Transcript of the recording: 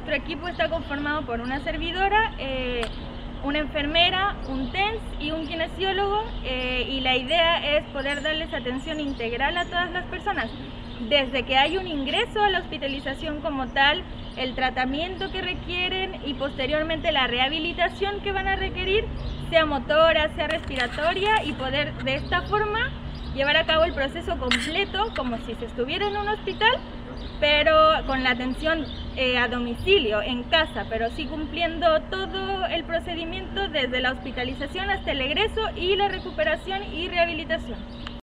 nuestro equipo está conformado por una servidora, una enfermera, un TENS y un kinesiólogo, y la idea es poder darles atención integral a todas las personas, desde que hay un ingreso a la hospitalización como tal, el tratamiento que requieren y posteriormente la rehabilitación que van a requerir, sea motora, sea respiratoria, y poder de esta forma llevar a cabo el proceso completo como si se estuviera en un hospital, pero con la atención a domicilio, en casa, pero sí cumpliendo todo el procedimiento desde la hospitalización hasta el egreso y la recuperación y rehabilitación.